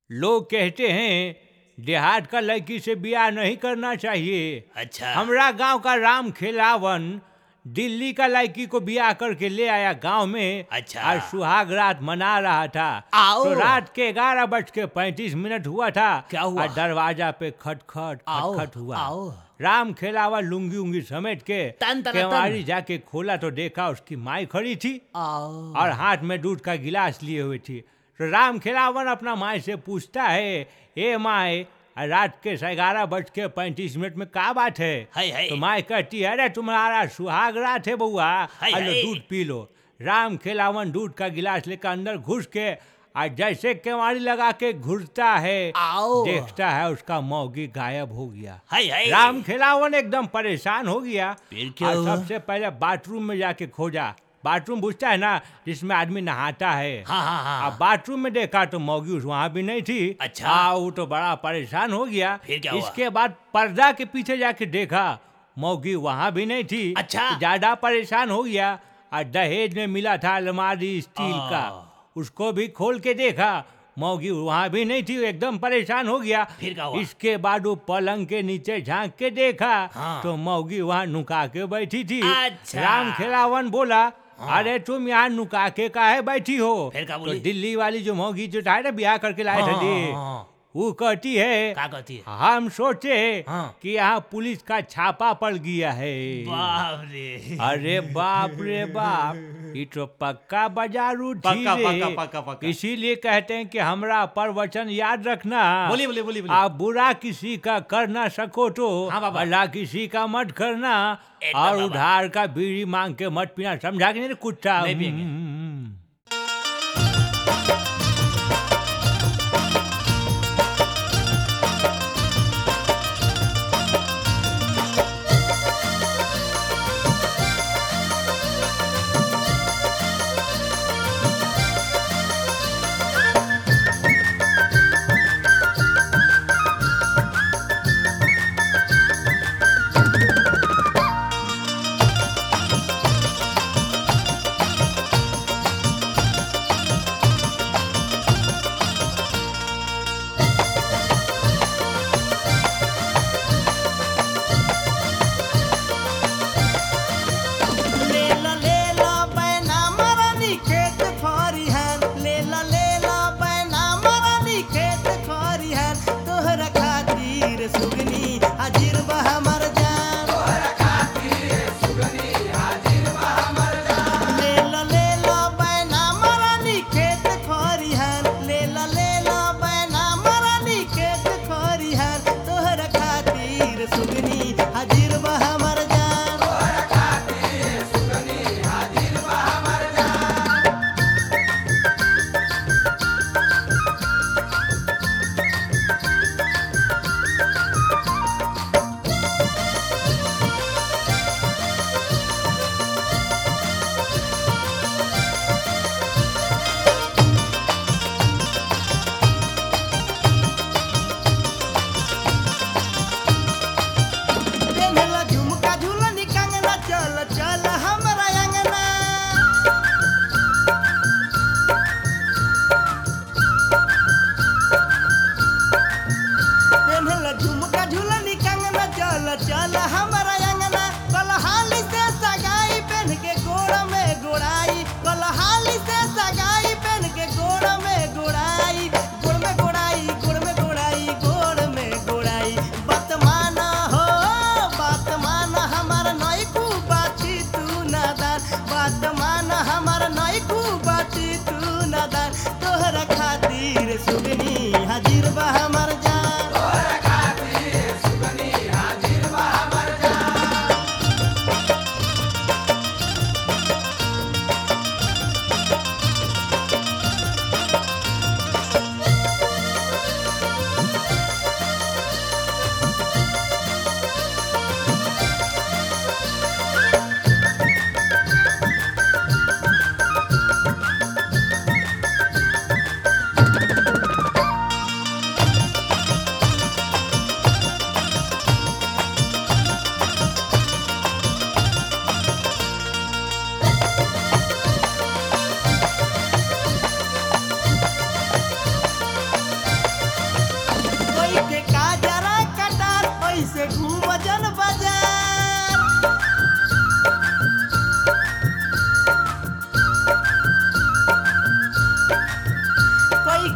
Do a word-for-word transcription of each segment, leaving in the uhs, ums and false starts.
लोग कहते हैं देहात का लड़की से ब्याह नहीं करना चाहिए। अच्छा। हमरा गांव का राम खेलावन दिल्ली का लड़की को ब्याह करके ले आया गांव में। अच्छा। और सुहाग रात मना रहा था। आओ। तो रात के ग्यारह बज के पैंतीस मिनट हुआ था। क्या हुआ? और दरवाजा पे खटखट आओ, खटखट हुआ। आओ। राम खेलावन लुंगी उंगी समेट के तन तन केवाड़ी तन। जाके खोला तो देखा उसकी माई खड़ी थी आओ। और हाथ में दूध का गिलास लिए हुए थी। तो राम खिलावन अपना माई से पूछता है, ए माई रात के ग्यारह बज के पैंतीस मिनट में क्या बात है? हाय हाय। तो माई कहती है, अरे तुम्हारा सुहाग रात है बउआ, हाय लो हाय। दूध पी लो। राम खिलावन दूध का गिलास लेकर अंदर घुस के और जैसे केवाड़ी लगा के घुसता है, आओ। देखता है उसका मौगी गायब हो गया। हाय हाय। राम खिलावन एकदम परेशान हो गया। फिर क्या और हुआ? सबसे पहले बाथरूम में जाके खोजा। बाथरूम पूछता है ना जिसमें आदमी नहाता है। हाँ हाँ हाँ। अब बाथरूम में देखा तो मौगी उस वहाँ भी नहीं थी। अच्छा। हाँ, वो तो बड़ा परेशान हो गया। फिर क्या हुआ? इसके बाद पर्दा के पीछे जाके देखा, मौगी वहाँ भी नहीं थी। अच्छा। तो ज्यादा परेशान हो गया। और दहेज में मिला था अलमारी स्टील आ। का, उसको भी खोल के देखा, मौगी वहाँ भी नहीं थी। एकदम परेशान हो गया। फिर क्या हुआ? इसके बाद वो पलंग के नीचे झांक के देखा। हाँ। तो मौगी वहाँ नुका के बैठी थी। अच्छा। राम खिलावन बोला, हाँ। अरे तुम यहाँ नुका के काहे बैठी हो? फिर क्या तो बोली? दिल्ली वाली जो मौगी जो था ना ब्याह करके लाए हाँ, थे, हाँ। वो कहती है, क्या कहती है? हम सोचे हाँ। कि यहाँ पुलिस का छापा पड़ गया है। बाप रे। अरे बाप रे बाप, ये तो पक्का बाजारू पक्का, चीज है। पक्का, पक्का, पक्का। इसीलिए कहते हैं कि हमरा प्रवचन याद रखना। बोलिए, बोलिए, बोलिए, बोलिए। आप बुरा किसी का कर ना सको तो हाँ, बाबा। भला किसी का मत करना। एकदम और बाबा। उधार का बीड़ी मांग के मत पीना, समझा कि नहीं रे कुत्ता? नहीं पिएंगे। हम्म।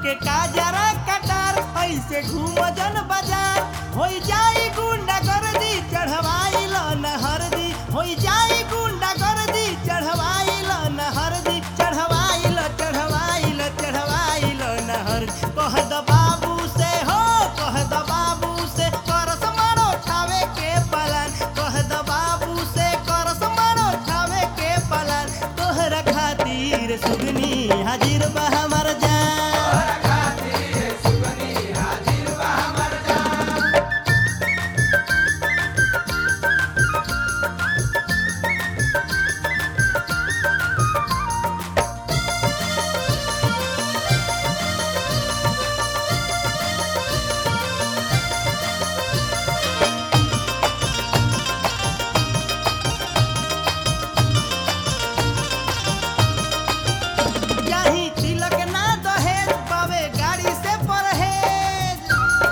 के काजरा कटार ऐसे घूम जन बाजार हो जाई गुंडा गर्दी चढ़वाइल न हरदी हो जाई गुंडा गर्दी चढ़वाइल न हरदी चढ़वाइल चढ़वाइल चढ़वाइल न हरदी कह द बाबू से हो कह द बाबू से करस मारो छावे के पलान कह द बाबू से करस मारो छावे के पलान तोहरा खातिर सुगनी हाजिर बा हमर जान चाही तिलक ना दहेज पावे गाड़ी से परहेज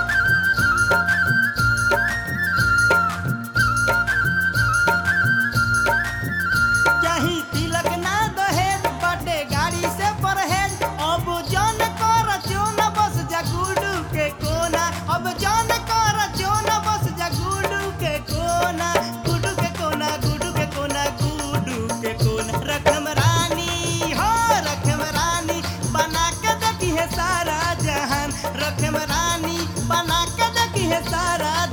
चाही तिलक ना दहेज बाटे गाड़ी से परहेज अब जन कर चोन बस जा गुडू के कोना अब जन कर चोन बस जा गुडू के कोना गुडू के कोना गुडू के कोना गुडू के कोना रखम रानी हो रखम रानी बना के देखी है सारा जहान रखम रानी बना के देखी है सारा